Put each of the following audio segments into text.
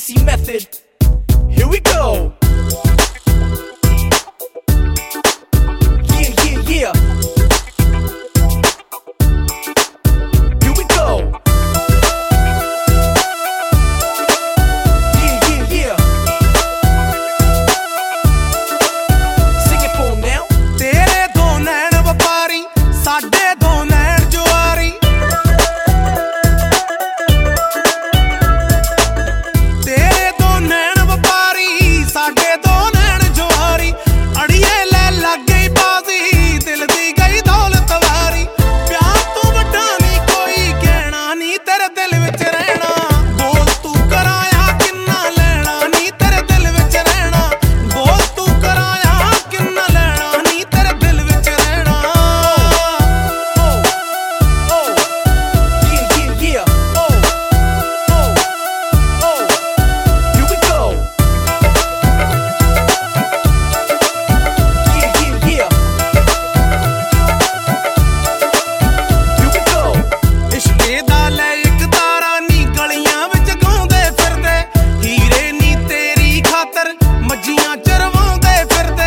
Hennessy method. Here we go. Yeah, yeah, yeah. Here we go. Yeah, yeah, yeah. Sing it for 'em now. तेरे दो नैन व्यापारी साडे दो नैन जुआरी तेरे दो नैन व्यापारी साडे दो नैन जुआरी अड़िए ले लग गई बाजी दिल दी गई दौलत वारी प्यार तू वड्डा नी कोई कहना नी तेरे दिल विच रहना बोल तू कराया किन्ना लेना नी तेरे दिल विच रहना बोल तू कराया किन्ना लेना नी तेरे दिल विच रहना Yeah, yeah, yeah. Here we go. Yeah, yeah, yeah. Here we go. इश्के दा ले इक तारा नी गलियां विच गाउंदे फिरदे हीरे नी तेरी खातर मज्जियां चरवाउंदे फिरदे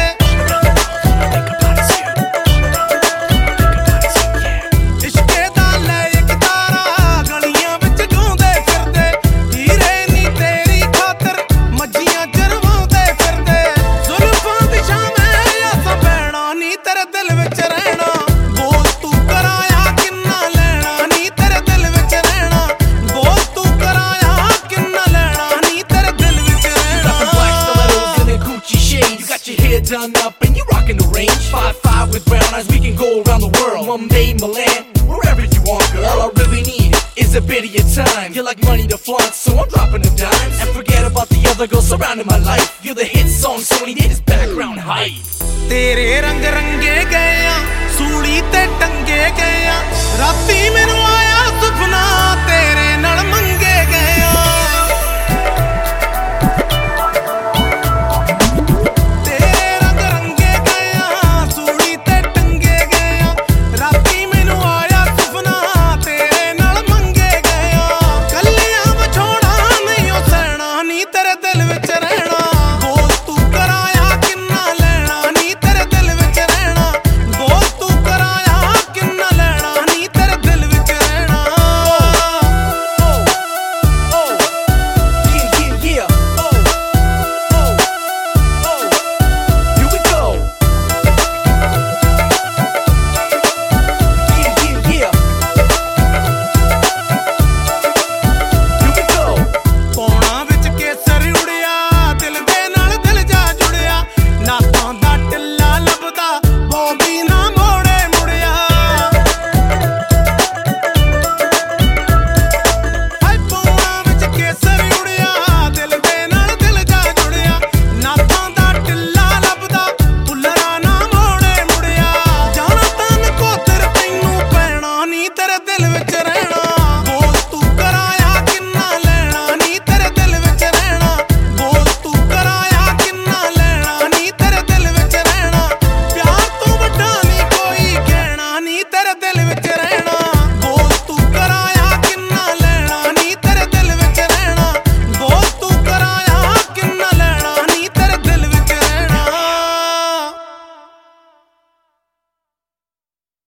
इश्के दा ले इक तारा गलियां विच गाउंदे फिरदे हीरे नी तेरी खातर मज्जियां चरवाउंदे फिरदे जुल्फां दी शामें आसा पैना नी तेरे दिल विच रहना बोल तू कराया किन्ना लेना नी तेरे दिल विच रहना बोल तू कराया किन्ना लेना नी तेरे दिल विच Got the black stilettos and the Gucci shades. You got your hair done up and you rockin' the range. 5'5" with brown eyes, we can go around the world. Mumbai, Milan, wherever you want, girl. All I really need is a bit of your time. You like money to flaunt, so I'm dropping them dimes. And forget about the other girls surrounding my life. You're the hit song, so we need is background hype. तेरे रंग रंगे गए आ सूली ते टंगे गए आ राती मैनू आया